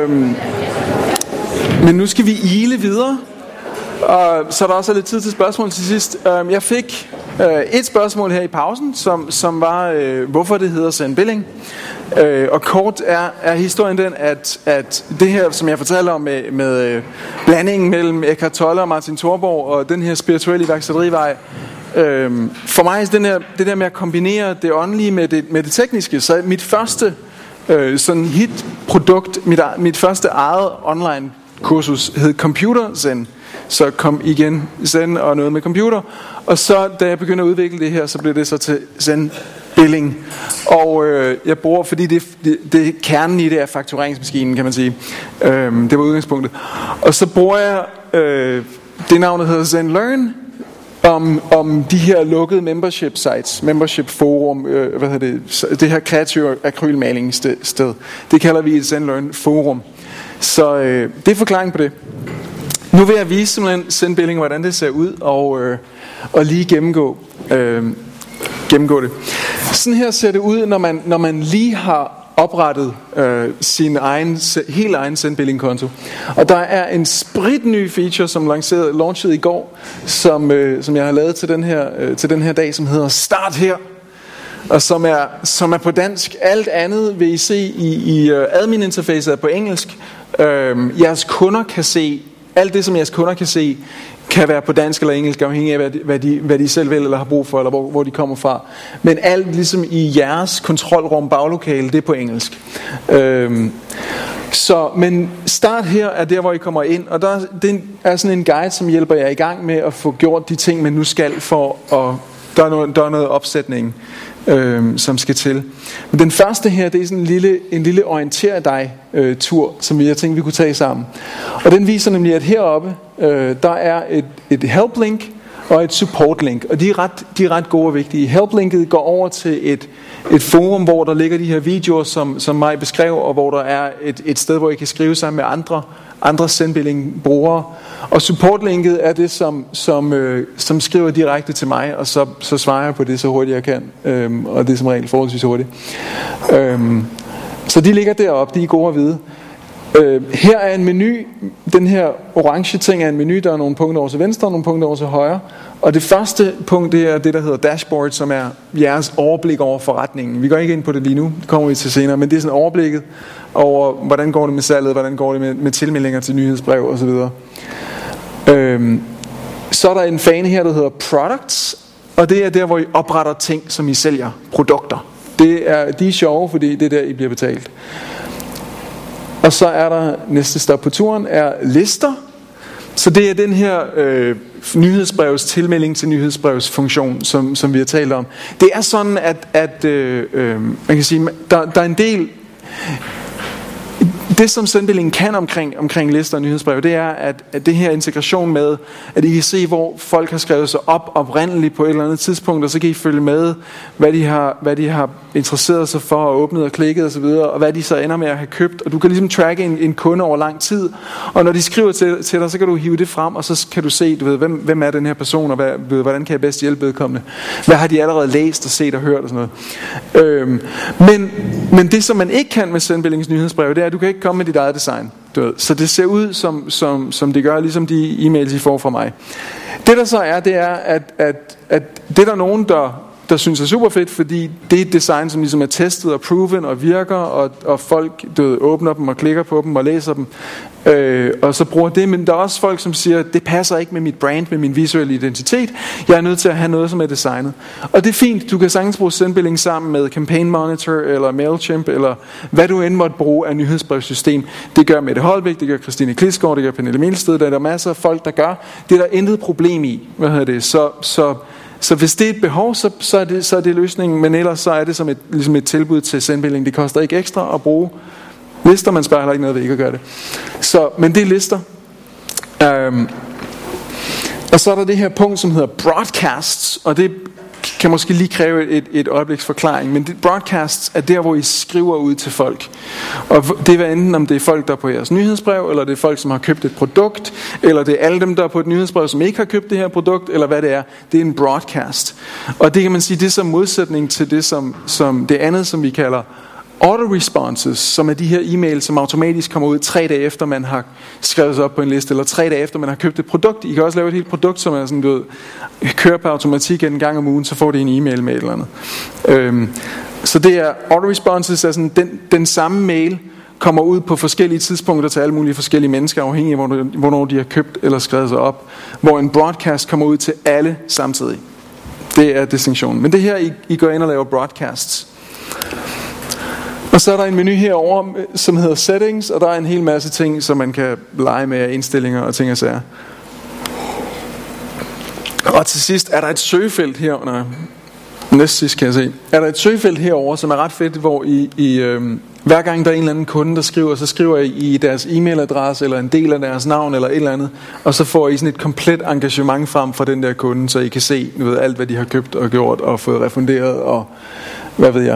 Men nu skal vi ile videre, og så er der også lidt tid til spørgsmål til sidst. Jeg fik et spørgsmål her i pausen, som var, hvorfor det hedder Zen-Billing. Og kort er historien den, at det her, som jeg fortalte om med blandingen mellem Eckhart Tolle og Martin Thorborg, og den her spirituelle iværksætterivej, for mig er det der med at kombinere det åndelige med det tekniske. Så mit første sådan hit-produkt, mit første eget online kursus hed Computer Zen. Så kom igen Zen og noget med computer. Og så da jeg begyndte at udvikle det her, så blev det så til Zen-Billing. Og jeg bruger, fordi det kernen i det er faktureringsmaskinen, kan man sige. Det var udgangspunktet. Og så bruger jeg det navnet hedder Zen Learn om de her lukkede membership sites, membership forum, det her kreative akrylmalingssted. Det kalder vi et Zen Learn forum. Så det er forklaring på det. Nu vil jeg vise simpelthen Zen-Billing, hvordan det ser ud, og lige gennemgå det. Sådan her ser det ud, når man lige har oprettet sin helt egen Zen-Billing-konto. Og der er en spritny feature, som launchede i går, som jeg har lavet til den her dag, som hedder Start her. Og som er på dansk. Alt andet vil I se i admin-interfacet på engelsk. Jeres kunder kan se, alt det som jeres kunder kan se, kan være på dansk eller engelsk, afhængig af hvad de selv vil eller har brug for, eller hvor de kommer fra. Men alt ligesom i jeres kontrolrum, baglokale, det er på engelsk. Men Start her er der, hvor I kommer ind, og det er sådan en guide, som hjælper jer i gang med at få gjort de ting, man nu skal for at der er noget opsætning, som skal til. Men den første her, det er sådan en lille orienter dig tur, som jeg tænkte, vi kunne tage sammen. Og den viser nemlig, at heroppe, der er et help link og et support link. Og de er ret gode og vigtige. Help linket går over til et forum, hvor der ligger de her videoer, som mig beskrev, og hvor der er et sted, hvor I kan skrive sammen med andre Zen-Billing-brugere. Og support-linket er det, som skriver direkte til mig, og så svarer jeg på det så hurtigt jeg kan. Og det er som regel forholdsvis hurtigt. Så de ligger deroppe, de er gode at vide. Her er en menu. Den her orange ting er en menu. Der er nogle punkter over til venstre og nogle punkter over til højre. Og det første punkt, det er det, der hedder dashboard, som er jeres overblik over forretningen. Vi går ikke ind på det lige nu, det kommer vi til senere, men det er sådan overblikket over, hvordan går det med salget, hvordan går det med tilmeldinger til nyhedsbrev osv. Så er der en fane her, der hedder products, og det er der, hvor I opretter ting, som I sælger, produkter. De er sjove, fordi det er der, I bliver betalt. Og så er der næste stop på turen, er lister. Så det er den her nyhedsbrevs tilmelding til nyhedsbrevsfunktion, som vi har talt om. Det er sådan, at man kan sige, der er en del. Det som Zen-Billing kan omkring lister og nyhedsbrev, det er at det her integration med, at I kan se, hvor folk har skrevet sig op oprindeligt på et eller andet tidspunkt, og så kan I følge med, hvad de har interesseret sig for og åbnet og klikket osv., og hvad de så ender med at have købt. Og du kan ligesom tracke en kunde over lang tid, og når de skriver til dig, så kan du hive det frem, og så kan du se, hvem er den her person, og hvordan kan jeg bedst hjælpe vedkommende. Hvad har de allerede læst og set og hørt og sådan noget. Men det, som man ikke kan med Zen-Billings nyhedsbrev, det er, at du kan ikke komme med dit eget design. Så det ser ud, som det gør, ligesom de e-mails, I får fra mig. Det der så er, det er, at det er der nogen, der synes er super fedt, fordi det er et design, som ligesom er testet og proven og virker, og folk åbner dem og klikker på dem og læser dem, og så bruger det. Men der er også folk, som siger, det passer ikke med mit brand, med min visuelle identitet. Jeg er nødt til at have noget, som er designet. Og det er fint. Du kan sagtens bruge Zen-Billing sammen med Campaign Monitor eller Mailchimp, eller hvad du end måtte bruge af nyhedsbrevssystem. Det gør Mette Holbæk, det gør Christine Klitsgaard, det gør Pernille Melsted. Der er masser af folk, der gør. Det er der intet problem i. Så hvis det er et behov, så er det løsningen, men ellers så er det som ligesom et tilbud til Zen-Billing. Det koster ikke ekstra at bruge lister, man sparer heller ikke noget ved ikke at gøre det. Men det er lister. Og så er der det her punkt, som hedder broadcasts, og det kan måske lige kræve et øjebliks forklaring, men broadcasts er der, hvor I skriver ud til folk. Og det er enten, om det er folk, der er på jeres nyhedsbrev, eller det er folk, som har købt et produkt, eller det er alle dem, der er på et nyhedsbrev, som ikke har købt det her produkt, eller hvad det er. Det er en broadcast. Og det kan man sige, det er som modsætning til det, som det andet, som vi kalder auto-responses, som er de her e-mails, som automatisk kommer ud 3 dage efter, man har skrevet sig op på en liste, eller 3 dage efter, man har købt et produkt. I kan også lave et helt produkt, som er sådan, du ved, kører på automatik en gang om ugen, så får det en e-mail med et eller andet. Så det er auto-responses, er sådan, den samme mail kommer ud på forskellige tidspunkter til alle mulige forskellige mennesker, afhængig af hvornår de har købt eller skrevet sig op. Hvor en broadcast kommer ud til alle samtidig. Det er distinktionen. Men det her, I går ind og laver broadcasts. Og så er der en menu herover, som hedder settings, og der er en hel masse ting, som man kan lege med af indstillinger og ting og sager. Og til sidst er der et søgefelt her. Næst sidst kan jeg se. Er der et søgefelt herover, som er ret fedt, hvor hver gang der er en eller anden kunde, der skriver, så skriver I deres e-mailadresse, eller en del af deres navn, eller et eller andet, og så får I sådan et komplet engagement frem fra den der kunde, så I kan se alt, hvad de har købt og gjort, og fået refunderet, og hvad ved jeg.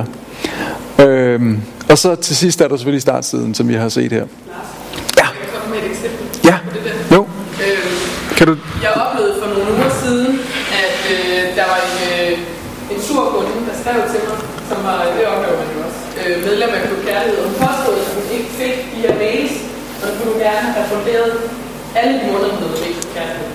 Og så til sidst er der selvfølgelig startsiden, som vi har set her. Ja. Jeg kan komme med et eksempel. Ja. Jo. Kan du? Jeg oplevede for nogle uger siden, at der var en sur kunde, der skrev til mig, som var, det oplever man jo også, medlem af Klub Kærlighed, og hun påstod, at hun ikke fik de her mails, og hun kunne gerne have refunderet alle de måneder, hun havde fik Klub Kærlighed.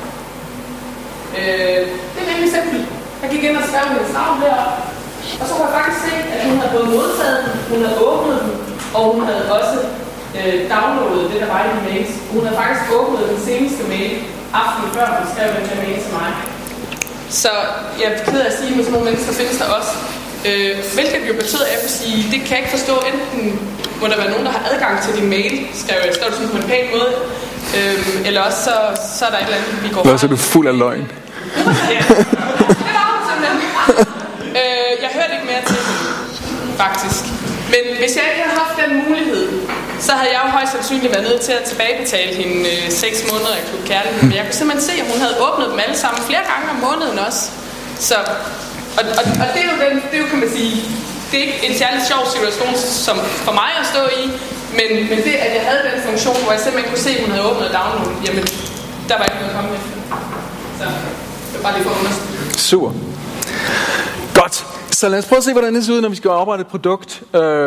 Det er nemlig simpelt. Jeg gik ind og skrev hendes navn deroppe, og så kunne jeg faktisk se, at hun havde både modtaget den, hun havde åbnet den, og hun havde også downloadet det, der var i de mails. Hun havde faktisk åbnet den seneste mail aftenen før, hun skrev den her mail til mig. Så jeg er ked af at sige, at med sådan nogle mennesker findes der også. Hvilket jo betyder, at jeg vil sige, det kan jeg ikke forstå. Enten må der være nogen, der har adgang til din mail, skrev det sådan på en pæn måde, eller også så er der et eller andet, vi går fra. Eller så er du fuld af løgn. Ja, det var hun simpelthen. Jeg hørte ikke mere til det, faktisk. Men hvis jeg ikke havde haft den mulighed, så havde jeg jo højst sandsynligt været nødt til at tilbagebetale hende 6 måneder af Klub Kærlighed. Men jeg kunne simpelthen se, at hun havde åbnet dem alle sammen flere gange om måneden også. Så, og det er jo den, det er jo, kan man sige, det er ikke en særlig sjov situation som for mig at stå i, men det, at jeg havde den funktion, hvor jeg simpelthen kunne se, at hun havde åbnet og downloadet, jamen, der var ikke noget at komme efter. Så det var bare lige for at understøtte. Super. Godt. Så lad os prøve at se, hvordan det ser ud, når vi skal oprette et produkt.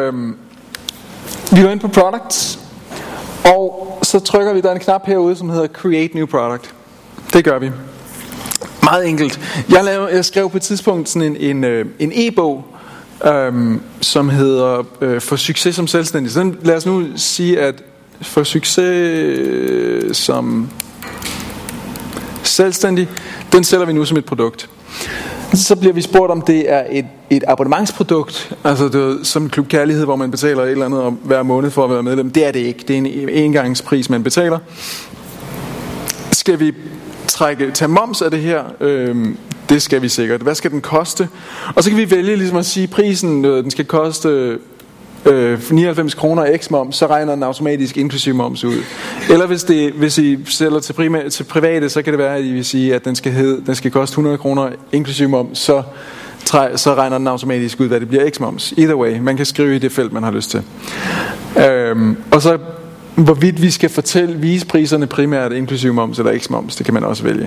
Vi går ind på Products, og så trykker vi, der er en knap herude, som hedder Create New Product. Det gør vi. Meget enkelt. Jeg skrev på et tidspunkt sådan en e-bog, som hedder For succes som selvstændig. Så lad os nu sige, at for succes som selvstændig, den sælger vi nu som et produkt. Så bliver vi spurgt, om det er et abonnementsprodukt, altså det, som Klub Kærlighed, hvor man betaler et eller andet om hver måned for at være medlem. Det er det ikke. Det er en engangspris, man betaler. Skal vi tage moms af det her? Det skal vi sikkert. Hvad skal den koste? Og så kan vi vælge ligesom at sige, prisen den skal koste 99 kroner x moms, så regner den automatisk inklusiv moms ud. Eller hvis I sælger til private, så kan det være, at I vil sige, at den skal koste 100 kroner inklusiv moms, så regner den automatisk ud, hvad det bliver x moms. Either way, man kan skrive i det felt, man har lyst til. Og så hvorvidt vi skal vise priserne primært inklusiv moms eller x moms, det kan man også vælge.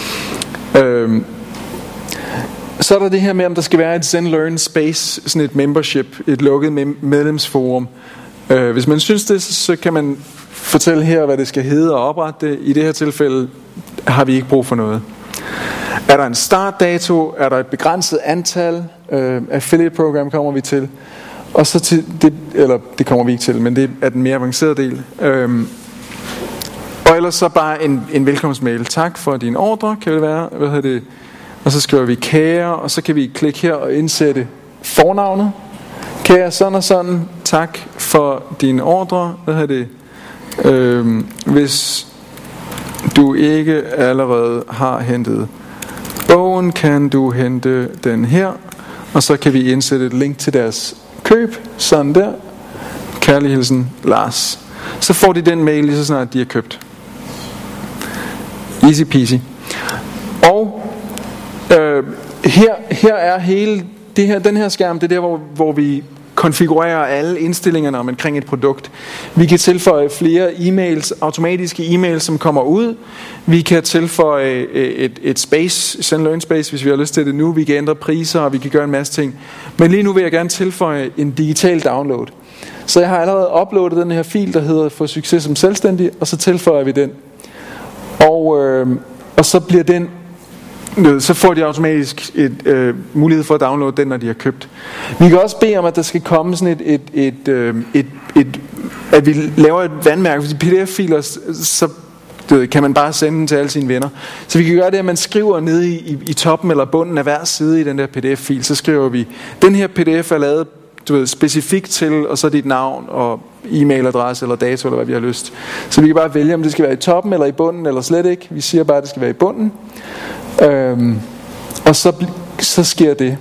Så er der det her med, om der skal være et Zen Learn Space, sådan et membership, et lukket medlemsforum. Hvis man synes det, så kan man fortælle her, hvad det skal hedde og oprette det. I det her tilfælde har vi ikke brug for noget. Er der en startdato? Er der et begrænset antal? Affiliate program kommer vi til. Og så til det kommer vi ikke til, men det er den mere avancerede del. Og ellers så bare en velkomstmail. Tak for din ordre, kan det være. Og så skriver vi kære, og så kan vi klikke her og indsætte fornavnet. Kære sådan og sådan, tak for din ordre. Hvis du ikke allerede har hentet bogen, kan du hente den her. Og så kan vi indsætte et link til deres køb, sådan der. Kærlig hilsen, Lars. Så får de den mail lige så snart de er købt. Easy peasy. Og her er hele den her skærm, det er der, hvor vi konfigurere alle indstillingerne omkring et produkt. Vi kan tilføje flere e-mails, automatiske e-mails, som kommer ud. Vi kan tilføje et space, send learn space, hvis vi har lyst til det nu. Vi kan ændre priser, og vi kan gøre en masse ting. Men lige nu vil jeg gerne tilføje en digital download. Så jeg har allerede uploadet den her fil, der hedder Få succes som selvstændig, og så tilføjer vi den. Og så bliver den, så får de automatisk mulighed for at downloade den, når de har købt. Vi kan også bede om, at der skal komme sådan at vi laver et vandmærke. Hvis PDF-filer, så kan man bare sende den til alle sine venner. Så vi kan gøre det, at man skriver nede i toppen eller bunden af hver side i den der PDF-fil, så skriver vi, den her PDF er lavet specifikt til, og så dit navn og e-mailadresse eller dato, eller hvad vi har lyst. Så vi kan bare vælge, om det skal være i toppen eller i bunden, eller slet ikke. Vi siger bare, at det skal være i bunden. Og så sker det.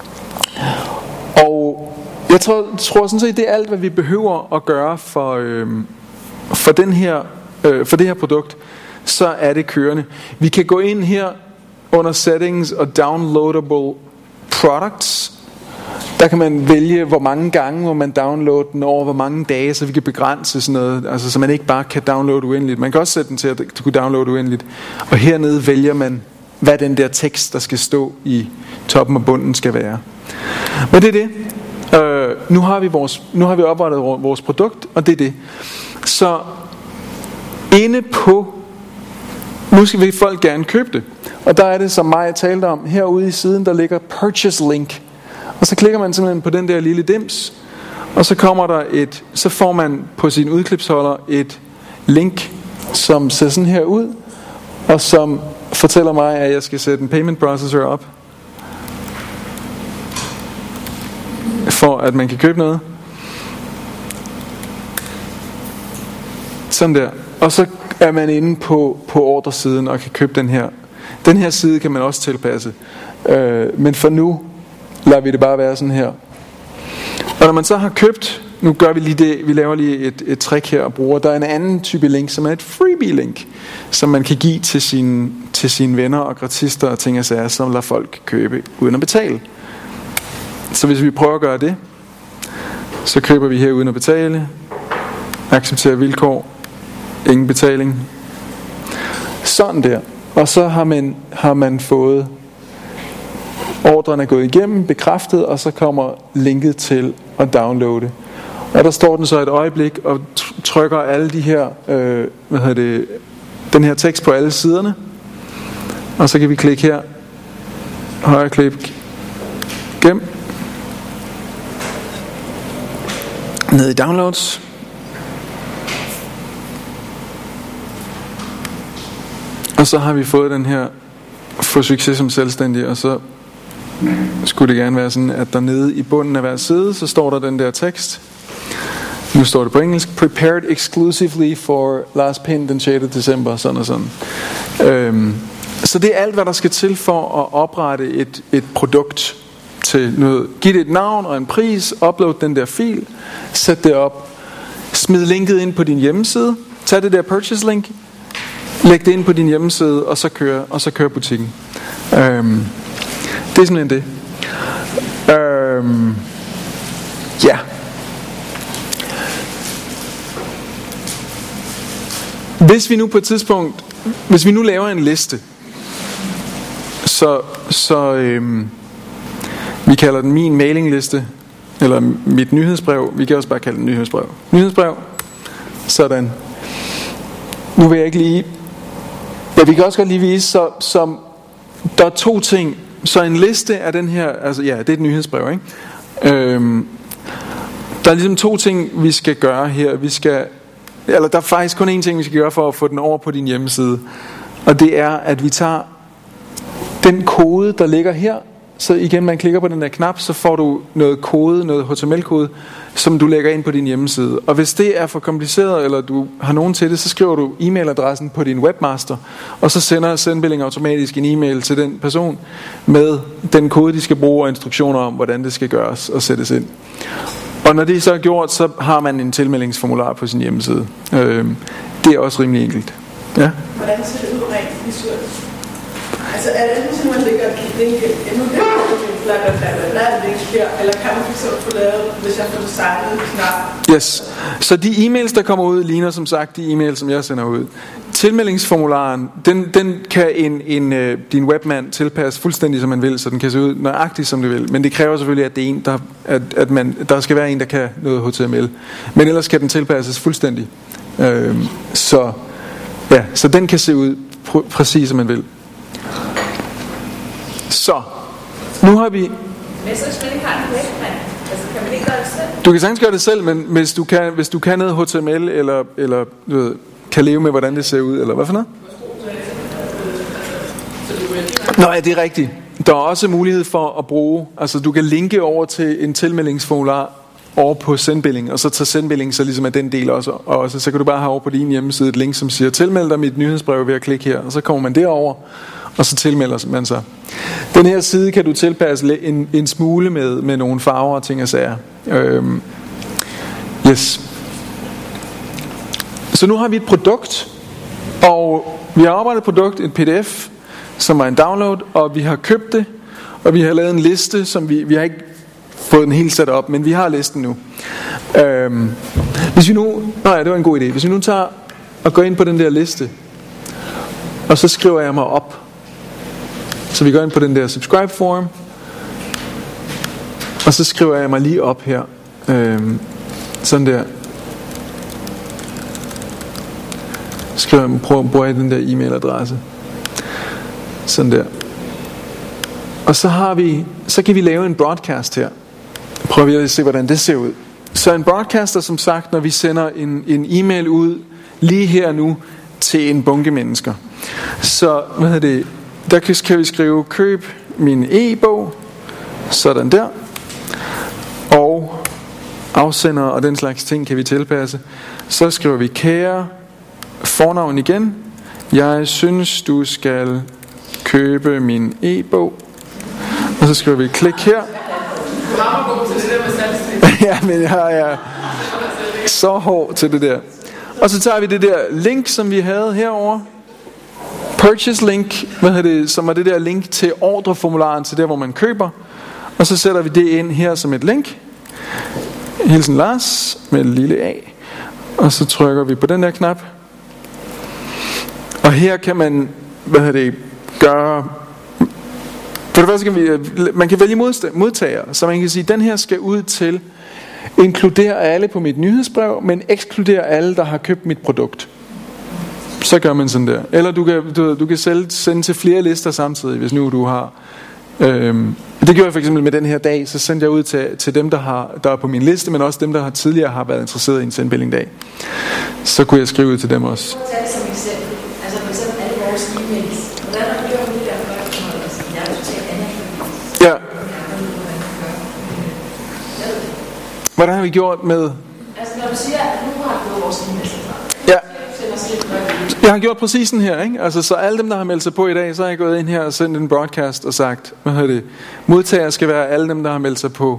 Og jeg tror sådan set, det er alt, hvad vi behøver at gøre for det her produkt. Så er det kørende. Vi kan gå ind her under settings og downloadable products. Der kan man vælge, hvor mange gange må man downloade den over hvor mange dage, så vi kan begrænse sådan noget, altså så man ikke bare kan downloade uendeligt. Man kan også sætte den til at kunne downloade uendeligt. Og hernede vælger man, hvad den der tekst, der skal stå i toppen og bunden, skal være. Men det er det. Nu har vi oprettet vores produkt, og det er det. Så inde på, nu skal vi folk gerne købe det. Og der er det, som Maja talte om, herude i siden, der ligger purchase link. Og så klikker man simpelthen på den der lille dims, og så kommer der så får man på sin udklipsholder et link, som ser sådan her ud, og som fortæller mig, at jeg skal sætte en payment processor op, for at man kan købe noget. Sådan der. Og så er man inde på ordresiden og kan købe den her. Den her side kan man også tilpasse. Men for nu lader vi det bare være sådan her. Og når man så har købt, nu gør vi lige det, vi laver lige et trick her og bruger. Der er en anden type link, som er et freebie-link, som man kan give til sine venner og gratister og ting og sager, som lader folk købe uden at betale. Så hvis vi prøver at gøre det, så køber vi her uden at betale, accepterer vilkår, ingen betaling, sådan der. Og så har man fået, ordren er gået igennem, bekræftet, og så kommer linket til at downloade. Og der står den så et øjeblik og trykker alle de her, den her tekst på alle siderne. Og så kan vi klikke her, højre klik, gem, ned i downloads. Og så har vi fået den her, få succes som selvstændig, og så skulle det gerne være sådan, at der nede i bunden af hver side, så står der den der tekst. Nu står det på engelsk, prepared exclusively for last payment den 6. december, sådan og sådan. Så det er alt, hvad der skal til for at oprette et produkt til noget. Giv det et navn og en pris, upload den der fil, sæt det op, smid linket ind på din hjemmeside, tag det der purchase link, læg det ind på din hjemmeside, og så kører butikken. Det er simpelthen det. Ja. Hvis vi nu på et tidspunkt, hvis vi nu laver en liste, så vi kalder den min mailingliste, eller mit nyhedsbrev. Vi kan også bare kalde den nyhedsbrev. Sådan. Nu vil jeg ikke lige. Ja, vi kan også godt lige vise, som der er 2 ting. Så en liste af den her, altså ja, det er et nyhedsbrev, ikke? Der er ligesom 2 ting, vi skal gøre her. Der er faktisk kun 1 ting, vi skal gøre for at få den over på din hjemmeside. Og det er, at vi tager den kode, der ligger her. Så igen, man klikker på den der knap, så får du noget kode, noget HTML-kode, som du lægger ind på din hjemmeside. Og hvis det er for kompliceret, eller du har nogen til det, så skriver du e-mailadressen på din webmaster, og så sender Zenbilling automatisk en e-mail til den person med den kode, de skal bruge, og instruktioner om, hvordan det skal gøres og sættes ind. Og når det så er gjort, så har man en tilmeldingsformular på sin hjemmeside. Det er også rimelig enkelt. Ja? Hvordan ser det ud rent visuelt? Altså er det ligesom, man lægger link endnu der link her, eller kan man fx få lavet, hvis jeg får designet snart? Yes. Så de e-mails, der kommer ud, ligner som sagt de e-mails, som jeg sender ud. Tilmeldingsformularen, den kan din webmand tilpasse fuldstændig som man vil, så den kan se ud nøjagtigt som det vil. Men det kræver selvfølgelig, at det er en, der skal være en, der kan noget HTML. Men ellers kan den tilpasses fuldstændig. Så den kan se ud præcis som man vil. Så nu har vi. Men så skal man ikke have en webmand. Altså kan man ikke gøre det selv? Du kan sagtens gøre det selv, men hvis du kan noget HTML eller du ved, kan leve med hvordan det ser ud eller hvad for noget? Nå ja, det er rigtigt. Der er også mulighed for at bruge, altså du kan linke over til en tilmeldingsformular over på Sendbilling, og så tager Sendbilling så ligesom af den del også, og så kan du bare have over på din hjemmeside et link, som siger tilmeld dig mit nyhedsbrev ved at klikke her, og så kommer man derover, og så tilmelder man sig. Den her side kan du tilpasse en smule med nogle farver og ting og sager. Yes. Så nu har vi et produkt, og vi har arbejdet et produkt, et pdf, som er en download, og vi har købt det, og vi har lavet en liste, som vi har ikke fået den helt sat op, men vi har listen nu. Hvis vi nu, det var en god idé. Hvis vi nu tager og går ind på den der liste, og så skriver jeg mig op. Så vi går ind på den der subscribe form, og så skriver jeg mig lige op her. Sådan der. Bruger jeg den der e-mailadresse. Sådan der. Og så kan vi lave en broadcast her. Prøv lige at se, hvordan det ser ud. Så en broadcaster, som sagt, når vi sender en e-mail ud lige her nu til en bunke mennesker. Så, der kan vi skrive, køb min e-bog, sådan der. Og afsender og den slags ting kan vi tilpasse. Så skriver vi, kære fornavn igen. Jeg synes, du skal købe min e-bog. Og så skriver vi, klik her. Ja, men jeg er så hård til det der. Og så tager vi det der link, som vi havde herover. Purchase link, som er det der link til ordreformularen til der, hvor man køber. Og så sætter vi det ind her som et link. Hilsen Lars med et lille A. Og så trykker vi på den der knap. Og her kan man, gøre. For det første kan man kan vælge modtager, så man kan sige, at den her skal ud til inkludere alle på mit nyhedsbrev, men ekskludere alle, der har købt mit produkt. Så gør man sådan der. Eller du kan selv sende til flere lister samtidig, hvis nu du har. Det gjorde jeg for eksempel med den her dag, så sendte jeg ud til dem, der er på min liste, men også dem, der tidligere har været interesseret i en Sendbilling-dag. Så kunne jeg skrive ud til dem også. Tag det som eksempel. Altså for eksempel alle vores e-mails. Hvordan har du gjort det der for? Jeg er totalt anerkendt. Ja. Hvordan har vi gjort med? Altså når du siger, at nu har du vores e-mails. Ja. Jeg har gjort præcis sådan her, ikke? Altså, så alle dem, der har meldt sig på i dag, så har jeg gået ind her og sendt en broadcast og sagt, modtager skal være alle dem, der har meldt sig på.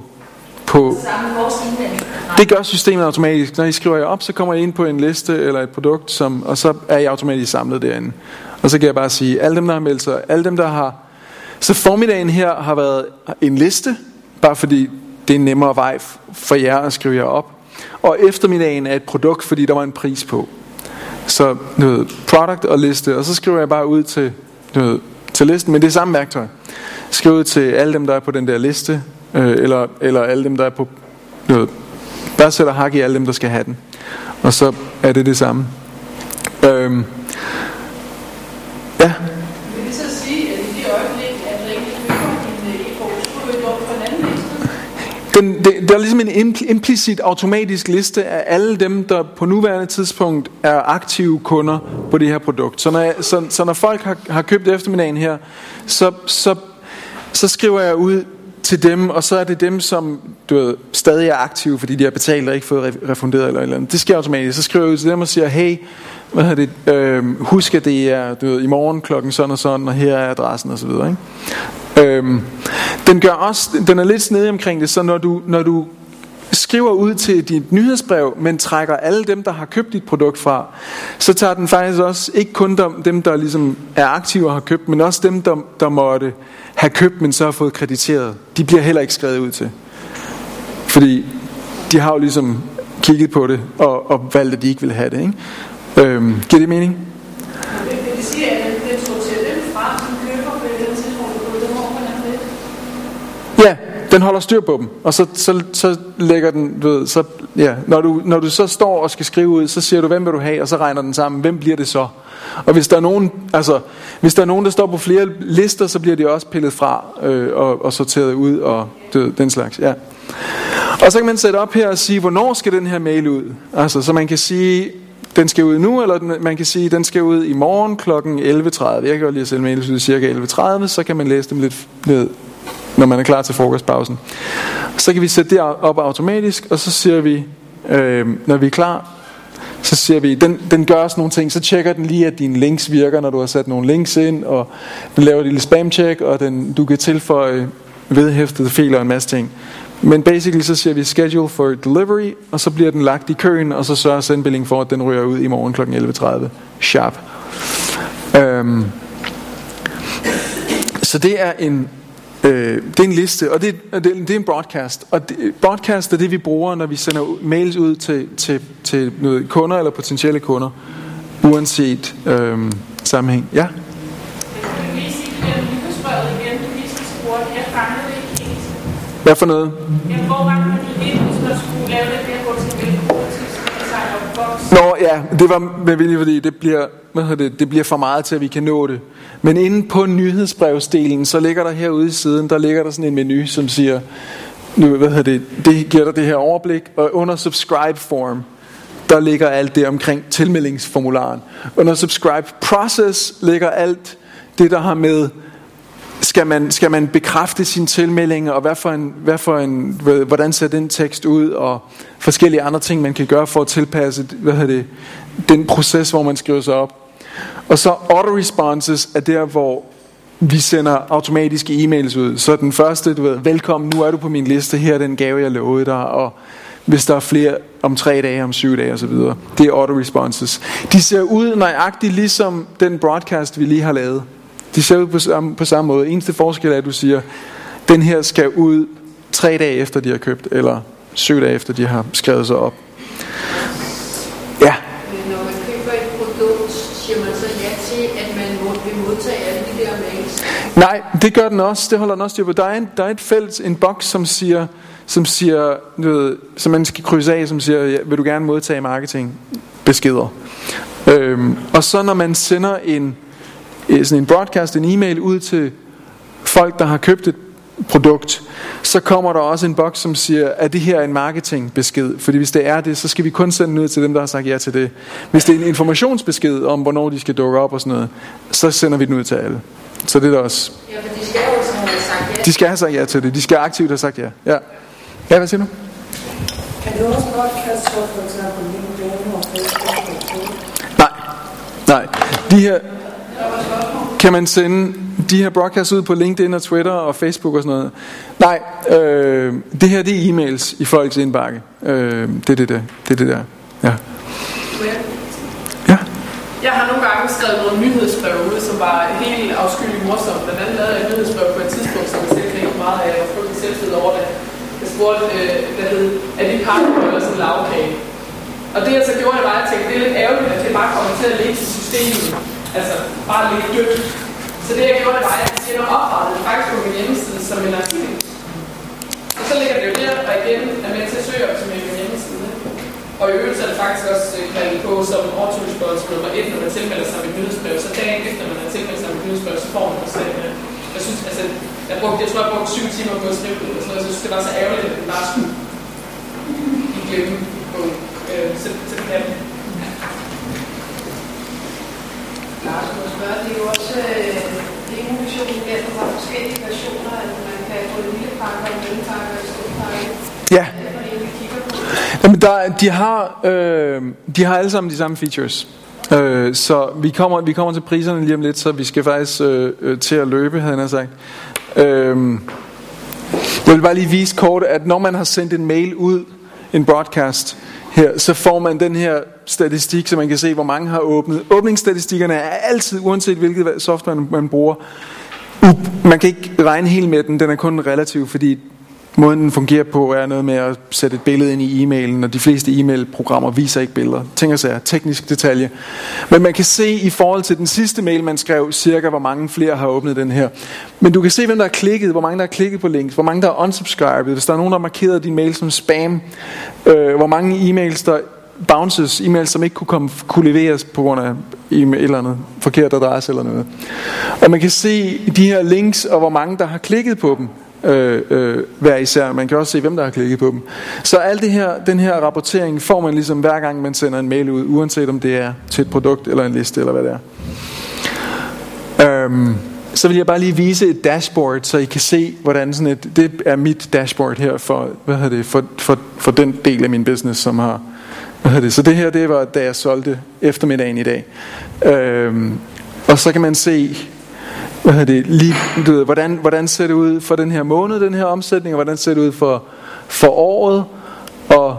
Det gør systemet automatisk. Når I skriver jer op, så kommer I ind på en liste eller et produkt, og så er I automatisk samlet derinde. Og så kan jeg bare sige, alle dem, der har meldt sig, alle dem, der har. Så formiddagen her har været en liste, bare fordi det er en nemmere vej for jer at skrive jer op. Og eftermiddagen er et produkt, fordi der var en pris på. Så product og liste, og så skriver jeg bare ud til listen, men det er samme værktøj. Skriv ud til alle dem, der er på den der liste, eller alle dem, der er på bare sætter hak i alle dem, der skal have den. Og så er det samme. Ja. Vil det så sige, at i det øjeblik, at Rikke køber en e-bog, så skulle du op på en anden liste? Der er ligesom en implicit automatisk liste af alle dem, der på nuværende tidspunkt er aktive kunder på det her produkt. Så når folk har købt eftermiddagen her, så skriver jeg ud til dem, og så er det dem, som stadig er aktive, fordi de har betalt og ikke fået refunderet eller andet. Det sker automatisk. Så skriver jeg ud til dem og siger, hey, husk at det er i morgen klokken sådan og sådan, og her er adressen og så videre, ikke? Den er lidt snedig omkring det, så når du skriver ud til dit nyhedsbrev, men trækker alle dem, der har købt dit produkt fra, så tager den faktisk også ikke kun dem, der ligesom er aktive og har købt, men også dem, der måtte have købt, men så har fået krediteret. De bliver heller ikke skrevet ud til. Fordi de har jo ligesom kigget på det og valgt, at de ikke vil have det. Ikke? Giver det mening? Vil det sige, at den sorterer dem fra, som køber på den tidspunkt, på dem over det? Ja, den holder styr på dem. Og så lægger den, du ved, så, ja, når du så står og skal skrive ud, så siger du, hvem vil du have, og så regner den sammen, hvem bliver det så? Og hvis der er nogen, der står på flere lister, så bliver de også pillet fra og sorteret ud og den slags, ja. Og så kan man sætte op her og sige, hvornår skal den her mail ud? Altså, så man kan sige, den skal ud nu, eller man kan sige, den skal ud i morgen kl. 11.30. Jeg kan godt lide at sende mails ud cirka 11.30, så kan man læse dem lidt ned, når man er klar til frokostpausen. Så kan vi sætte det op automatisk, og så siger vi, når vi er klar, så siger vi, den gør også nogle ting, så tjekker den lige, at dine links virker, når du har sat nogle links ind, og den laver et lille spam-check, og du kan tilføje vedhæftede filer og en masse ting. Men basically så siger vi schedule for delivery, og så bliver den lagt i køen, og så sørger Zenbilling for, at den ryger ud i morgen kl. 11.30 sharp. Så det er en liste, og det er en broadcast. Og broadcast er det, vi bruger, når vi sender mails ud til kunder eller potentielle kunder, uanset sammenhæng. Ja? Hvad for noget? Nå ja, det var med vilje, fordi det bliver for meget til, at vi kan nå det. Men inde på nyhedsbrevsdelen, så ligger der herude i siden, der ligger der sådan en menu, som siger, det giver dig det her overblik, og under subscribe form, der ligger alt det omkring tilmeldingsformularen. Under subscribe process ligger alt det, der har med, skal man bekræfte sine tilmeldinger, og hvordan ser den tekst ud, og forskellige andre ting, man kan gøre for at tilpasse den proces, hvor man skriver sig op. Og så auto-responses er der, hvor vi sender automatiske e-mails ud. Så den første, velkommen, nu er du på min liste, her er den gave, jeg lovede dig, og hvis der er flere om 3 dage, om 7 dage osv. Det er auto-responses. De ser ud nøjagtigt ligesom den broadcast, vi lige har lavet. De ser ud på samme måde. Eneste forskel er, at du siger, den her skal ud 3 dage efter, de har købt, eller 7 dage efter, de har skrevet sig op. Ja. Når man køber et produkt, siger man så ja til, at man vil modtage alle de der mails? Nej, det gør den også. Det holder den også styr på. Der er et felt, en boks, som siger noget, som man skal krydse af, som siger, ja, vil du gerne modtage marketingbeskeder? Og så når man sender sådan en broadcast, en e-mail ud til folk, der har købt et produkt, så kommer der også en boks, som siger, at det her er en marketingbesked. Fordi hvis det er det, så skal vi kun sende den ud til dem, der har sagt ja til det. Hvis det er en informationsbesked om, hvornår de skal dukke op og sådan noget, så sender vi den ud til alle. Så det er der også. Ja, for de skal jo også have sagt ja. De skal have sagt ja til det. De skal aktivt have sagt ja. Ja, hvad siger du? Kan du også podcast for eksempel LinkedIn og Facebook? Nej. De her kan man sende de her broadcasts ud på LinkedIn og Twitter og Facebook og sådan noget. Nej, det her det er e-mails i folks indbakke. Det er det der. Ja. Ja. Jeg har nogle gange skrevet nogle nyhedsbrev ud, som var helt afskyeligt morsomt. Blandt andet lavede jeg et nyhedsbrev på et tidspunkt, som jeg selv grinte meget af, og frygtelig selvtid over det. Jeg spurgte, er det partner eller sådan en lavkage? Og det jeg så gjorde, var, at jeg tænkte, det er lidt ærgerligt, at det bare kommer til at ligge til systemet. Altså, bare ligge dødt. Så det jeg gjorde, var, at jeg sender oprettet faktisk på min hjemmeside som en artikel. Og så ligger det jo der, og igen er med til at søge op til min hjemmeside. Og i øvrigt så er det faktisk også kaldet på som overtryksspørgsmål nummer 1, når man tilmelder sig med et nyhedsbrev. Så dagen efter, man har tilmeldt sig med et nyhedsbrev, så får man det selv. Jeg synes, altså, jeg tror, jeg brugte 7 timer på at skrive det, og sådan noget. Så jeg synes, det var så ærgerligt, at den bare skulle glemme på. Så det kan det. Lars, må spørge, det er jo også Lingo-versionen, der har forskellige versioner, at man kan få en lille pakke, en lille pakke og en stor pakke. Ja. Jamen de har alle sammen de samme features. Så vi kommer til priserne lige om lidt, så vi skal faktisk til at løbe, havde jeg sagt. Jeg vil bare lige vise kort, at når man har sendt en mail ud, en broadcast her, så får man den her statistik, så man kan se, hvor mange har åbnet. Åbningsstatistikkerne er altid, uanset hvilket software man bruger, man kan ikke regne helt med den er kun relativ, fordi måden den fungerer på er noget med at sætte et billede ind i e-mailen, og de fleste e-mailprogrammer viser ikke billeder. Tænker sig teknisk detalje. Men man kan se i forhold til den sidste mail, man skrev, cirka hvor mange flere har åbnet den her. Men du kan se, hvem der har klikket, hvor mange der har klikket på links, hvor mange der har unsubscribed, hvis der er nogen, der har markeret din mail som spam, hvor mange e-mails der bounces, e-mails som ikke kunne leveres på grund af et eller andet forkert adresse eller noget. Og man kan se de her links, og hvor mange der har klikket på dem. Hver især. Man kan også se, hvem der har klikket på dem. Så alt det her, den her rapportering får man ligesom hver gang man sender en mail ud, uanset om det er til et produkt eller en liste eller hvad det er. Så vil jeg bare lige vise et dashboard, så I kan se hvordan sådan et, det er mit dashboard her for for den del af min business, som har så det her, det var da jeg solgte eftermiddagen i dag. Og så kan man se hvordan ser det ud for den her måned, den her omsætning, og hvordan ser det ud for året, og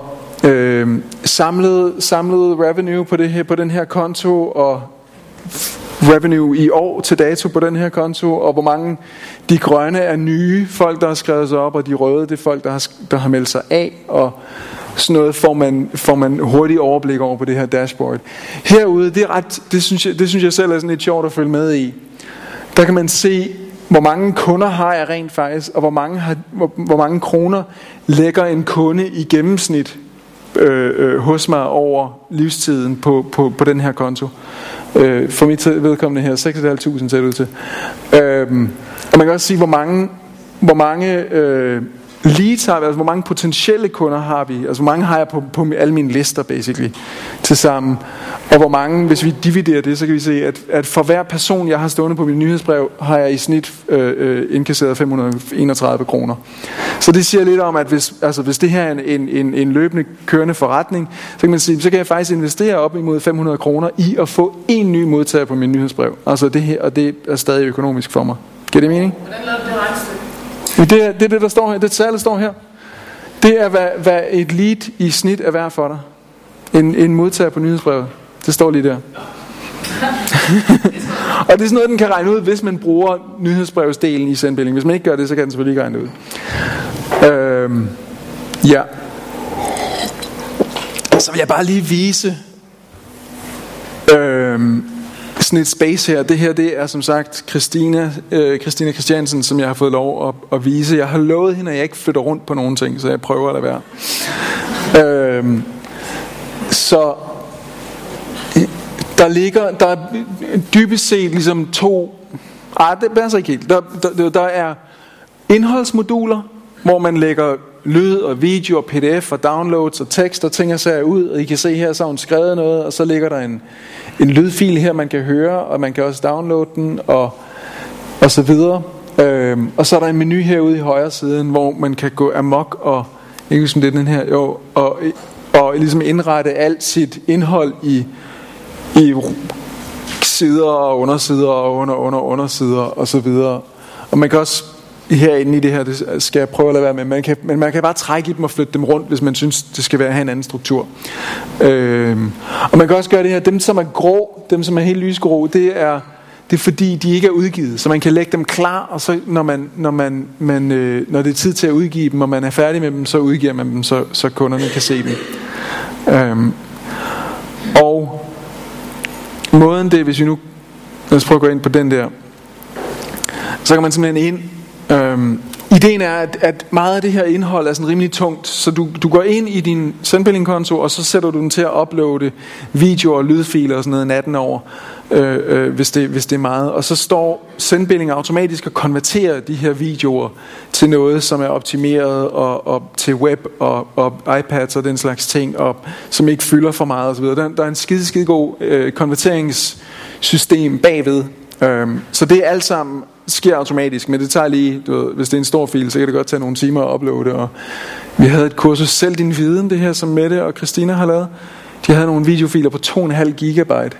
samlet revenue på den her konto, og revenue i år til dato på den her konto, og hvor mange de grønne er nye folk, der har skrevet sig op, og de røde, det er folk, der har meldt sig af, og sådan noget får man hurtigt overblik over på det her dashboard. Herude, det synes jeg selv er sådan lidt sjovt at følge med i. Der kan man se, hvor mange kunder har jeg rent faktisk, og hvor mange kroner lægger en kunde i gennemsnit hos mig over livstiden på den her konto. For mit vedkommende her, 6.500 ser det ud til. Og man kan også sige, hvor mange leads har vi, altså hvor mange potentielle kunder har vi, altså hvor mange har jeg på alle mine lister basically til sammen, og hvor mange, hvis vi dividerer det, så kan vi se, at for hver person jeg har stående på mit nyhedsbrev, har jeg i snit indkasseret 531 kroner. Så det siger lidt om, at hvis det her er en løbende kørende forretning, så kan man sige, så kan jeg faktisk investere op imod 500 kroner i at få en ny modtager på mit nyhedsbrev. Altså det her, og det er stadig økonomisk for mig. Giver det mening? Hvordan lavede du det regnstykke? Det er det, der står her. Det tallet står her. Det er, hvad et lead i snit er værd for dig. En modtager på nyhedsbrevet. Det står lige der. Og det er sådan noget, den kan regne ud, hvis man bruger nyhedsbrevsdelen i Sendbilling. Hvis man ikke gør det, så kan den selvfølgelig ikke regne det ud. Ja. Så vil jeg bare lige vise sådan et space her. Det her, det er som sagt Christina Christiansen, som jeg har fået lov at vise. Jeg har lovet hende, at jeg ikke flytter rundt på nogen ting, så jeg prøver at lade være. Så der er dybest set ligesom det passer ikke helt. Der er indholdsmoduler, hvor man lægger lyd og video og pdf og downloads og tekst og ting og sager ud, og I kan se her, så har hun skrevet noget, og så ligger der en lydfil her, man kan høre, og man kan også downloade den, og så videre. Og så er der en menu herude i højre siden, hvor man kan gå amok og ikke huske det den her, og ligesom indrette alt sit indhold i sider og undersider og undersider og så videre. Og man kan også herinde i det her, det skal jeg prøve at lade være med, men man kan bare trække i dem og flytte dem rundt, hvis man synes, det skal have en anden struktur. Og man kan også gøre det her, dem som er grå, dem som er helt lysgrå, det er fordi, de ikke er udgivet, så man kan lægge dem klar, og så når det er tid til at udgive dem, og man er færdig med dem, så udgiver man dem, så kunderne kan se dem. Og måden det, hvis vi nu lad os prøve at gå ind på den der, så kan man simpelthen ind. Ideen er, at meget af det her indhold er sådan rimelig tungt, så du går ind i din Sendbilling-konto, og så sætter du den til at uploade videoer og lydfiler og sådan noget natten over, hvis det er meget. Og så står Sendbilling automatisk og konverterer de her videoer til noget, som er optimeret og til web og iPads og den slags ting, og som ikke fylder for meget osv. Der er en skide god konverteringssystem bagved. Så det alt sammen sker automatisk, men det tager lige, hvis det er en stor fil, så kan det godt tage nogle timer at uploade. Og vi havde et kursus, Selv din viden, det her, som Mette og Christina har lavet. De havde nogle videofiler på 2,5 gigabyte,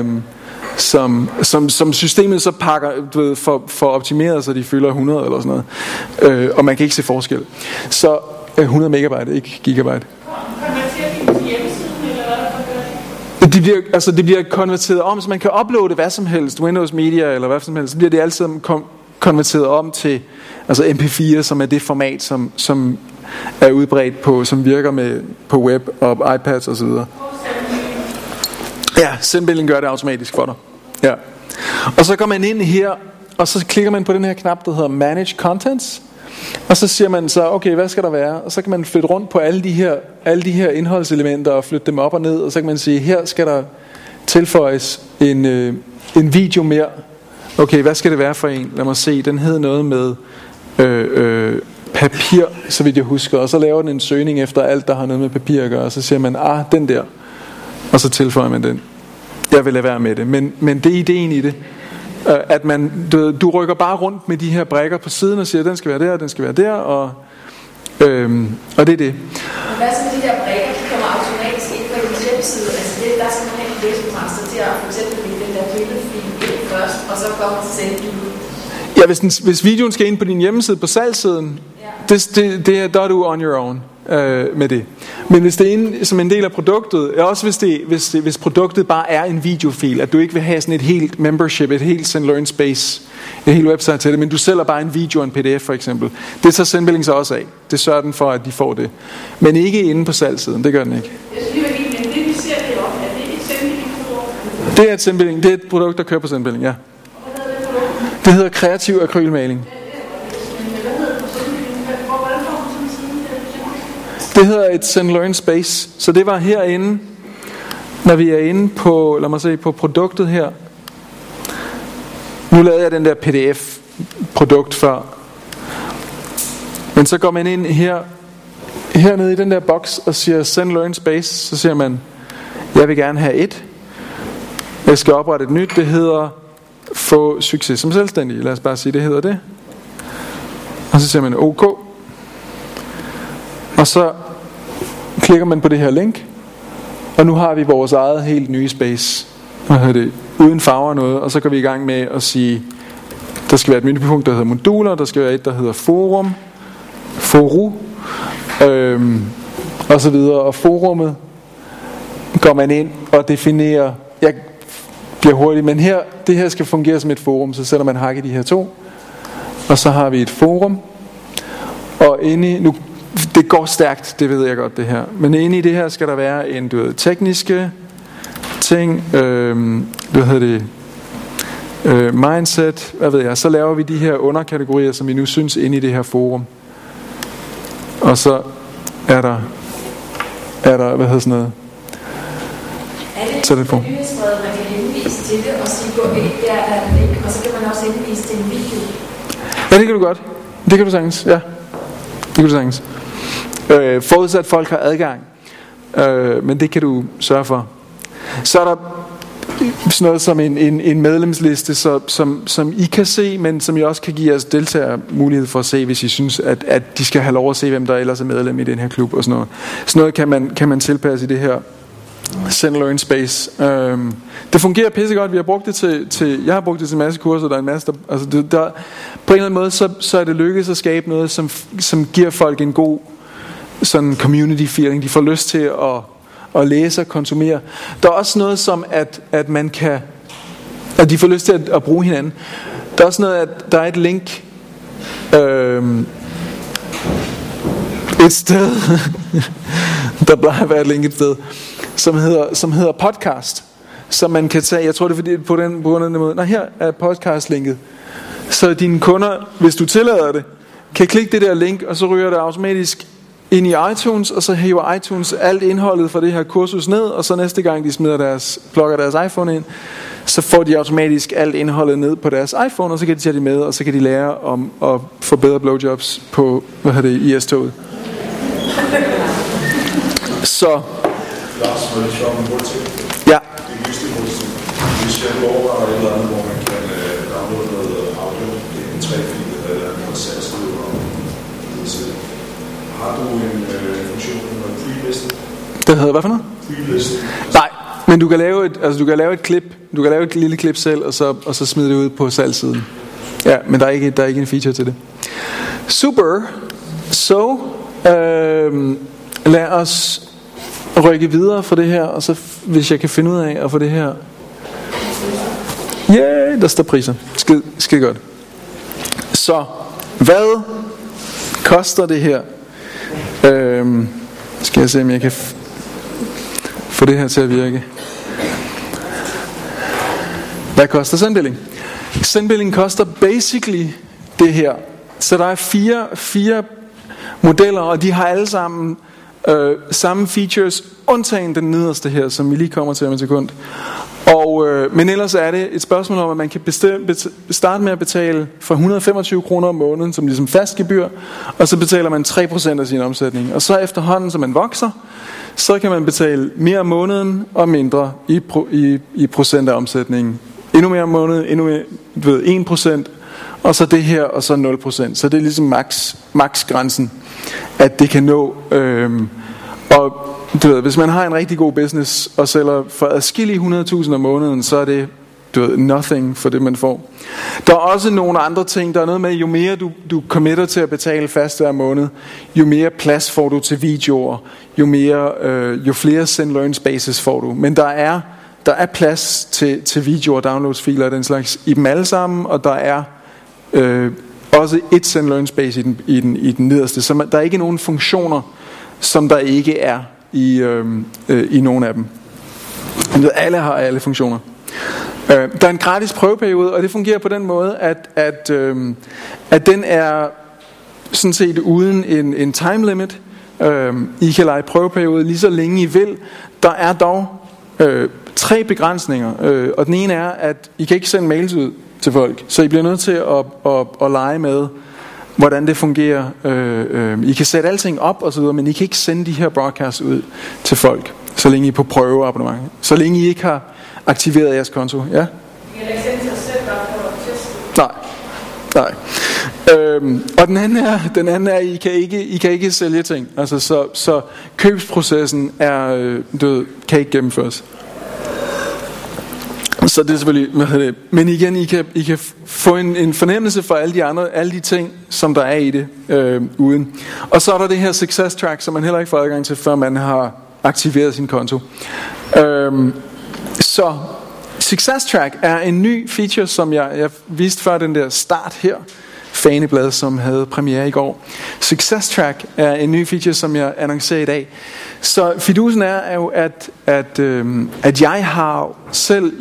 som systemet så pakker, for optimeret, så de fylder 100 eller sådan noget. Og man kan ikke se forskel. Så 100 megabyte, ikke gigabyte. Konverterer de til hjemmesiden, eller hvad? Det bliver konverteret om, så man kan uploade hvad som helst, Windows Media eller hvad som helst, så bliver det altid konverteret om til altså MP4, som er det format, som er udbredt på, som virker på web og iPads og så videre. Ja, Zenbilling gør det automatisk for dig. Ja. Og så går man ind her, og så klikker man på den her knap, der hedder Manage Contents. Og så siger man så, okay, hvad skal der være? Og så kan man flytte rundt på alle de her indholdselementer og flytte dem op og ned. Og så kan man sige, her skal der tilføjes en video mere. Okay, hvad skal det være for en? Lad mig se, den hed noget med papir, så vidt jeg husker. Og så laver den en søgning efter alt, der har noget med papir at gøre. Og så siger man, den der. Og så tilføjer man den. Jeg vil lade være med det. Men det er ideen i det. At man, du rykker bare rundt med de her brikker på siden og siger, den skal være der, den skal være der, og det er det. Hvad så med de der brikker, de kommer automatisk ind på en hjemmeside? Altså der er simpelthen en læsemaster til at for eksempel lægge den der billedfil ind først, og så kommer til sendbillet. Ja, hvis videoen skal ind på din hjemmeside på salgssiden, der er du on your own med det. Men hvis det er inde som en del af produktet, også hvis produktet bare er en videofil, at du ikke vil have sådan et helt membership, et helt Zenlearn Space, et helt website til det, men du sælger bare en video og en pdf for eksempel, det tager Zenbilling så også af. Det sørger den for, at de får det. Men ikke inde på salgssiden, det gør den ikke. Det vi ser det op, er det et Zenbilling-produkt? Det er et Zenbilling, det er et produkt, der kører på Zenbilling, ja. Det hedder kreativ akrylmaling. Det hedder et Zenlearn Space. Så det var herinde, når vi er inde på, lad mig se, på produktet her. Nu lavede jeg den der PDF-produkt før. Men så går man ind hernede i den der boks og siger Zenlearn Space. Så siger man, jeg vil gerne have et. Jeg skal oprette et nyt. Det hedder få succes som selvstændig. Lad os bare sige, det hedder det. Og så siger man OK. Og så klikker man på det her link. Og nu har vi vores eget helt nye space. Hvad hedder det? Uden farver og noget. Og så går vi i gang med at sige, der skal være et mennupunkt, der hedder moduler. Der skal være et, der hedder forum. Og så videre. Og forummet går man ind og definerer. Jeg bliver hurtigt, men det her skal fungere som et forum. Så sætter man hak i de her to. Og så har vi et forum. Og inde i, nu det går stærkt, det ved jeg godt det her. Men inde i det her skal der være en tekniske ting, mindset, hvad ved jeg. Så laver vi de her underkategorier, som vi nu synes inde i det her forum. Og så er der hvad hedder sådan noget? Er det på nyhedsbrevet, man kan henvise til det og sige, gå ind der er en link, og så kan man også henvise til en video? Ja, det kan du godt. Det kan du sagtens, ja. Det kan du sagtens. Forudsat folk har adgang. Men det kan du sørge for. Så er der sådan noget som en medlemsliste, som I kan se, men som I også kan give jeres deltagere mulighed for at se, hvis I synes, at de skal have lov at se, hvem der ellers er medlem i den her klub og sådan noget. Sådan noget kan man tilpasse i det her Zenlearn Space. Det fungerer pissegodt. Vi har brugt det til jeg har brugt det til en masse kurser. Der er en masse på en eller anden måde så er det lykkedes at skabe noget som giver folk en god sådan community feeling. De får lyst til at læse og konsumere. Der er også noget som at man kan, at de får lyst til at bruge hinanden. Der er også noget, at der er et link et sted der plejer at være et link et sted som hedder podcast, som man kan tage. Jeg tror det er fordi på den måde. Her er podcast-linket. Så dine kunder, hvis du tillader det, kan klikke det der link, og så ryger det automatisk ind i iTunes, og så hæver iTunes alt indholdet fra det her kursus ned, og så næste gang de plukker deres iPhone ind, så får de automatisk alt indholdet ned på deres iPhone, og så kan de tage det med, og så kan de lære om at få bedre blowjobs på IS-toget. Så Lars, må jeg spørge om en hurtig ting? ja. Det er just hvis jeg går over et eller andet, hvor man kan downloade noget audio, det er en 3-fil eller en salgsliv og det. Har du en funktion, der hedder pre-listen? Det hedder hvad for noget? Pre-listen. Nej, men du kan lave et klip. Du kan lave et lille klip selv, og så smide det ud på salgssiden. Ja, men der er ikke en feature til det. Super. Så Lad os rykke videre for det her, og så hvis jeg kan finde ud af at få det her. Der står priser. Skide godt. Så hvad koster det her? Skal jeg se om jeg kan få det her til at virke. Hvad koster Zenbilling? Zenbilling koster basically det her. Så der er fire modeller, og de har alle sammen samme features, undtagen den nederste her, som vi lige kommer til om et sekund. Men ellers er det et spørgsmål om, at man kan starte med at betale for 125 kroner om måneden, som ligesom fast gebyr, og så betaler man 3% af sin omsætning. Og så efterhånden, som man vokser, så kan man betale mere om måneden og mindre i procent af omsætningen. Endnu mere om måneden, endnu mere, 1%, og så det her, og så 0%. Så det er ligesom max grænsen, at det kan nå. Og hvis man har en rigtig god business og sælger for adskillige 100.000 om måneden, så er det nothing for det man får. Der er også nogle andre ting. Der er noget med, jo mere du committer til at betale fast hver måned, jo mere plads får du til videoer, jo flere send learn spaces får du. Men der er plads til videoer, downloadsfiler og den slags i dem alle sammen, og der er også et send learn space i den nederste. Så der er ikke nogen funktioner, som der ikke er i nogle af dem. Alle har alle funktioner. Der er en gratis prøveperiode, og det fungerer på den måde, at den er sådan set uden en time limit. I kan lege prøveperiode lige så længe I vil. Der er dog 3 begrænsninger, og den ene er, at I kan ikke sende mails ud til folk, så I bliver nødt til at lege med, hvordan det fungerer. I kan sætte alting op og så videre, men I kan ikke sende de her broadcasts ud til folk, så længe I er på prøveabonnement. Så længe I ikke har aktiveret jeres konto. Ja? I kan ikke sende sig selv bare for at teste. Nej. Og den anden er, I kan ikke sælge ting. Altså, så købsprocessen er død, kan ikke gennemføres. Så det er selvfølgelig, men igen, I kan få en fornemmelse for alle de ting, som der er i det uden. Og så er der det her success track, som man heller ikke får adgang til, før man har aktiveret sin konto. Så success track er en ny feature, som jeg viste før den der start her, faneblad, som havde premiere i går. Success track er en ny feature, som jeg annoncerer i dag. Så fidusen er jo, at jeg har selv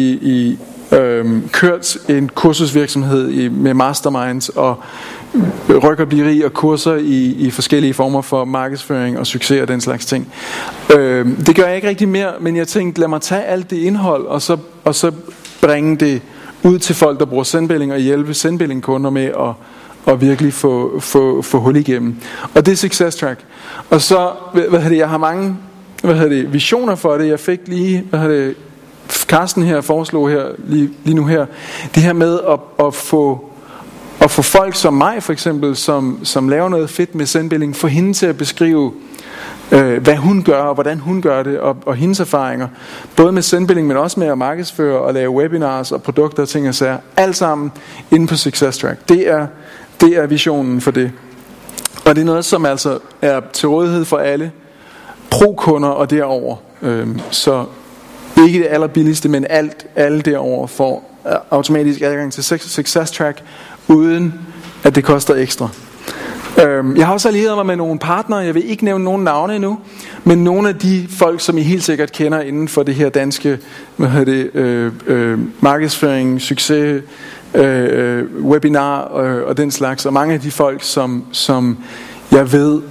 kørt en kursusvirksomhed med masterminds og rygoplæring og kurser i forskellige former for markedsføring og succes og den slags ting. Det gør jeg ikke rigtig mere, men jeg tænkte, lad mig tage alt det indhold og så bringe det ud til folk, der bruger Zenbilling, og hjælpe Zenbilling kunder med at virkelig få hul igennem. Og det er success track. Og så, jeg har mange visioner for det. Jeg fik lige, Carsten her foreslog her, lige nu her, det her med at få folk som mig, for eksempel, som laver noget fedt med Zenbilling, få hende til at beskrive, hvad hun gør, og hvordan hun gør det, og hendes erfaringer, både med Zenbilling, men også med at markedsføre og lave webinars og produkter og ting og sager, alt sammen inde på Success Track. Det er visionen for det. Og det er noget, som altså er til rådighed for alle pro-kunder og derover. Så ikke det allerbilligste, men alle derover får automatisk adgang til Success Track, uden at det koster ekstra. Jeg har også allieret mig med nogle partnere. Jeg vil ikke nævne nogen navne endnu, men nogle af de folk, som I helt sikkert kender inden for det her danske markedsføring, succes, webinar og den slags, og mange af de folk, som jeg ved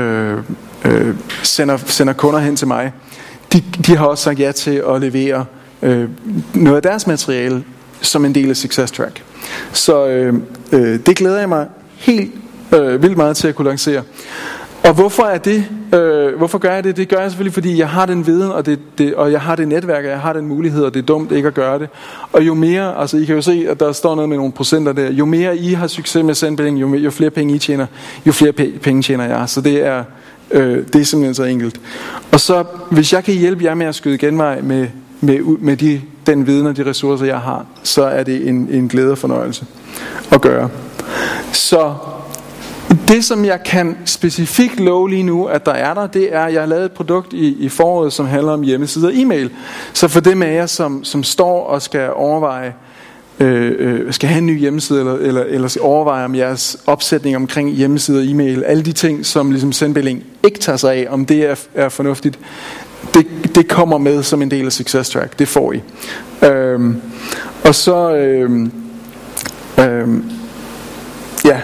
sender kunder hen til mig, de har også sagt ja til at levere noget af deres materiale som en del af Success Track. Så det glæder jeg mig helt vildt meget til at kunne lancere. Og hvorfor er det? Hvorfor gør jeg det? Det gør jeg selvfølgelig, fordi jeg har den viden, og jeg har det netværk, og jeg har den mulighed, og det er dumt ikke at gøre det. Og jo mere, altså I kan jo se, at der står noget med nogle procenter der, jo mere I har succes med Zenbilling, jo flere penge I tjener, jo flere penge tjener jeg. Så det er simpelthen så enkelt. Og så, hvis jeg kan hjælpe jer med at skyde genvej med den viden og de ressourcer, jeg har, så er det en glæde og fornøjelse at gøre. Så Det som jeg kan specifikt love lige nu, at der er der, det er, at jeg har lavet et produkt i foråret, som handler om hjemmesider og e-mail. Så for dem af jer, som står og skal overveje, skal have en ny hjemmeside, eller skal overveje om jeres opsætning omkring hjemmesider og e-mail, alle de ting, som ligesom Zenbilling ikke tager sig af, om det er fornuftigt, det kommer med som en del af Success Track. Det får I. Og så ja,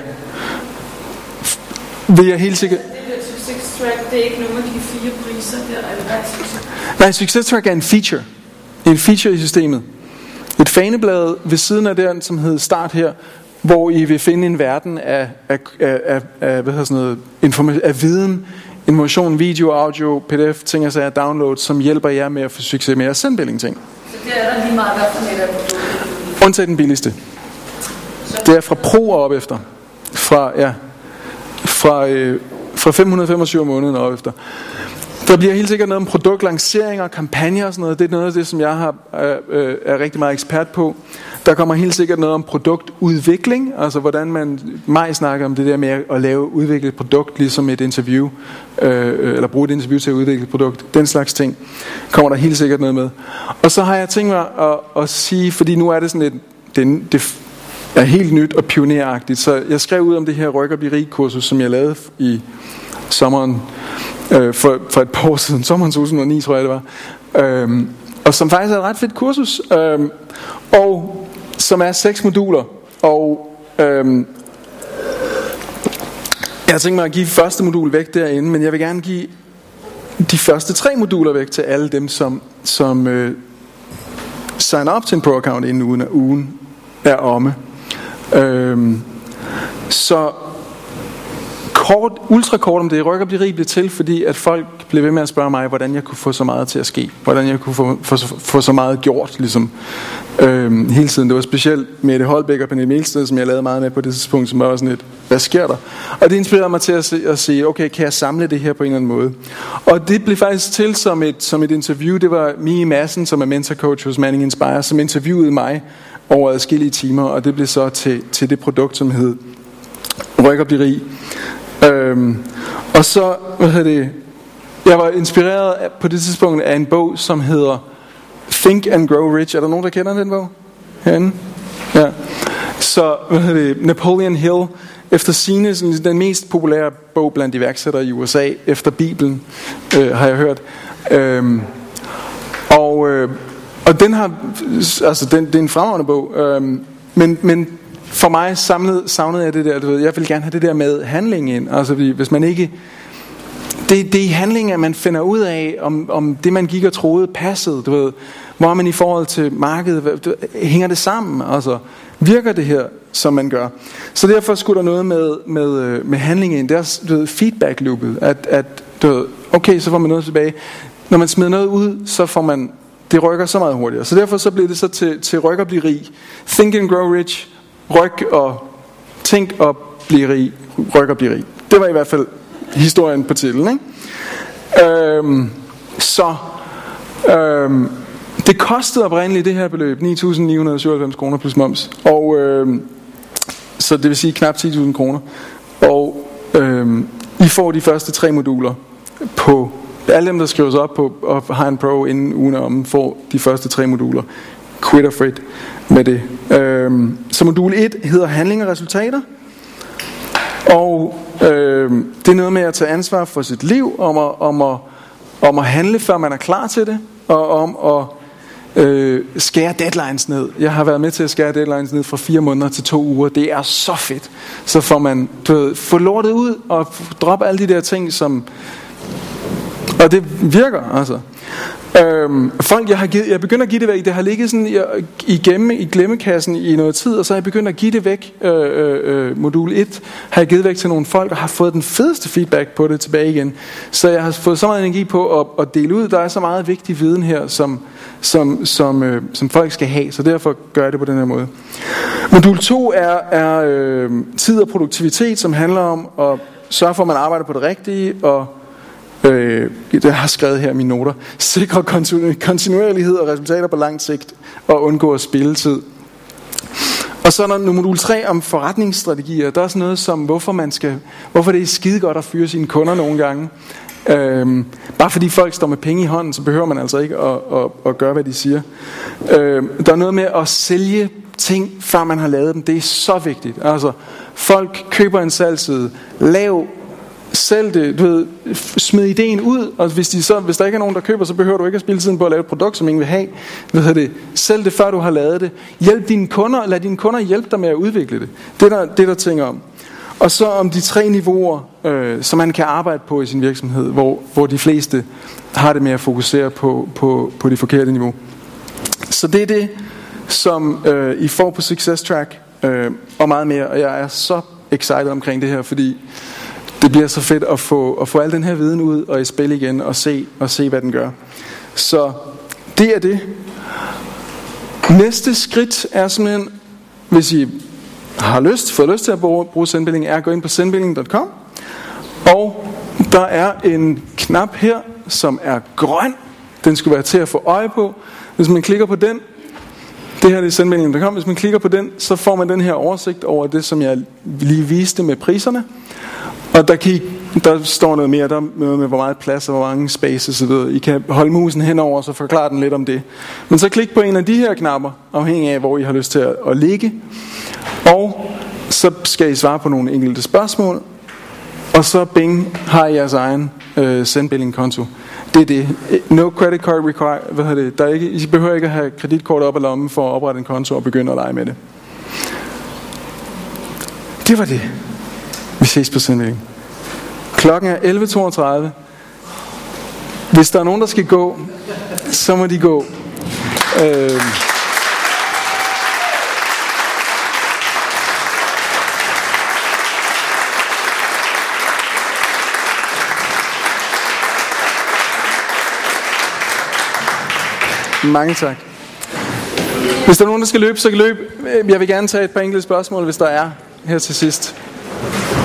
vil jeg helt sikkert. Success Track, det er ikke nogen af de 4 priser der. Nej, Success Track er en feature. En feature i systemet. Et faneblad ved siden af den, som hedder Start her, hvor I vil finde en verden af hvad hedder sådan noget, af viden, information, video, audio, pdf, ting og sager, download, som hjælper jer med at få succes med jeres Zenbilling ting. Så det er der lige meget, der for netop produktet? Undtagen den billigste. Det er fra Pro og op efter. Fra 525 om måneden og op efter. Der bliver helt sikkert noget om produktlanceringer, kampagner og sådan noget. Det er noget af det, som jeg er rigtig meget ekspert på. Der kommer helt sikkert noget om produktudvikling, altså hvordan man snakker om det der med at udvikle et produkt, ligesom et interview, eller bruge et interview til at udvikle et produkt. Den slags ting kommer der helt sikkert noget med. Og så har jeg tænkt mig at sige, fordi nu er det sådan det er helt nyt og pioneragtigt, så jeg skrev ud om det her Ryk og Bliv Rig kursus, som jeg lavede i sommeren, for et par år siden, sommeren 2009 tror jeg det var, og som faktisk er et ret fedt kursus, og som er 6 moduler, og jeg har tænkt mig at give første modul væk derinde, men jeg vil gerne give de første 3 moduler væk til alle dem, som signer op til en pro-account inden ugen er omme. Så ultra kort om det. Ryk og Bliv Rig blev til, fordi at folk blev ved med at spørge mig, hvordan jeg kunne få så meget til at ske. Hvordan jeg kunne få så meget gjort, ligesom hele tiden. Det var specielt Mette Holbæk og Pernille Melsted, som jeg lavede meget med på det tidspunkt, som var sådan et, hvad sker der? Og det inspirerede mig til at sige, okay, kan jeg samle det her på en eller anden måde? Og det blev faktisk til som et interview. Det var Mie Madsen, som er mentorcoach hos Manning Inspire, som interviewede mig over adskillige timer, og det blev så til det produkt, som hed Ryk og Bliv Rig. Og så, jeg var inspireret på det tidspunkt af en bog, som hedder Think and Grow Rich. Er der nogen, der kender den bog? Herinde? Ja. Så, Napoleon Hill, efter sigende den mest populære bog blandt iværksættere i USA, efter Bibelen, har jeg hørt. Og den har, altså det er en fremragende bog, men for mig savnede jeg det der, du ved, jeg vil gerne have det der med handling ind, altså hvis man ikke, det er i handling, at man finder ud af, om det man gik og troede passede, du ved, hvor er man i forhold til markedet, hænger det sammen, altså virker det her, som man gør. Så derfor skulle der noget med handling ind, det er, du ved, feedback loopet, at du ved, okay, så får man noget tilbage, når man smider noget ud, så får man, det rykker så meget hurtigere, så derfor så blev det så til Ryk og Bliv Rig, Think and Grow Rich, ryk og tænk og blive rig, ryk og blive rig. Det var i hvert fald historien på titlen, ikke? Det kostede oprindeligt det her beløb 9.997 kroner plus moms, og så det vil sige knap 10.000 kroner. Og I får de første 3 moduler på alle dem, der skriver sig op på og har en pro inden ugen om, får de første 3 moduler quitterfrit med det. Så modul 1 hedder handling og resultater, og det er noget med at tage ansvar for sit liv, om at handle før man er klar til det, og om at skære deadlines ned. Jeg har været med til at skære deadlines ned fra 4 måneder til 2 uger. Det er så fedt. Så får man få lortet ud og droppe alle de der ting, som, og det virker altså. Folk, jeg begynder at give det væk. Det har ligget sådan i glemmekassen i noget tid, og så er jeg begyndt at give det væk. Modul 1 har jeg givet væk til nogle folk, og har fået den fedeste feedback på det tilbage igen. Så jeg har fået så meget energi på at dele ud. Der er så meget vigtig viden her, som folk skal have, så derfor gør jeg det på den her måde. Modul 2 er tid og produktivitet, som handler om at sørge for, at man arbejder på det rigtige, og det har skrevet her i mine noter, sikre kontinuerlighed og resultater på lang sigt, og undgå at spilde tid. Og så er der modul 3 om forretningsstrategier. Der er sådan noget som, hvorfor det er skide godt at fyre sine kunder nogle gange. Bare fordi folk står med penge i hånden, så behøver man altså ikke at gøre, hvad de siger. Der er noget med at sælge ting, før man har lavet dem. Det er så vigtigt. Altså, folk køber en salgsside. Sælg det, smid ideen ud, og hvis der ikke er nogen, der køber, så behøver du ikke at spilde tiden på at lave et produkt, som ingen vil have. Sælg det, før du har lavet det. Hjælp dine kunder, lad dine kunder hjælpe dig med at udvikle det. Det er der ting om. Og så om de 3 niveauer, som man kan arbejde på i sin virksomhed, hvor de fleste har det med at fokusere på det forkerte niveau. Så det er det, som I får på Success Track, og meget mere. Og jeg er så excited omkring det her, fordi det bliver så fedt at få al den her viden ud og i spil igen og se hvad den gør. Så det er det. Næste skridt er simpelthen, hvis I har fået lyst til at bruge Zenbilling, er at gå ind på zenbilling.com, og der er en knap her, som er grøn. Den skulle være til at få øje på. Hvis man klikker på den, det her er zenbilling.com, hvis man klikker på den, så får man den her oversigt over det, som jeg lige viste med priserne. Og der står noget mere, der er noget med hvor meget plads og hvor mange spaces og så videre. I kan holde musen henover, så forklare den lidt om det. Men så klik på en af de her knapper, afhængig af hvor I har lyst til at ligge. Og så skal I svare på nogle enkelte spørgsmål. Og så bing, har I jeres egen Zenbilling-konto. Det er det. No credit card required. I behøver ikke at have kreditkort op ad lommen for at oprette en konto og begynde at lege med det. Det var det. Vi ses på Zenbilling. Klokken er 11:32. Hvis der er nogen, der skal gå, så må de gå. Mange tak. Hvis der er nogen, der skal løbe, så kan løbe. Jeg vil gerne tage et par enkelte spørgsmål, hvis der er her til sidst.